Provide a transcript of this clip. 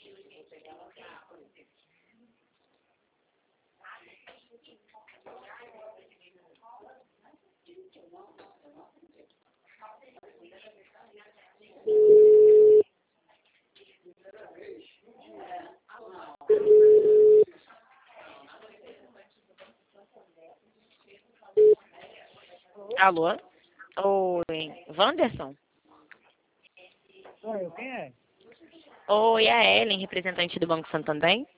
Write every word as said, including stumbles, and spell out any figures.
Alô? Oi, Wanderson? Oi, quem é? Oi, é a Ellen, representante do Banco Santander?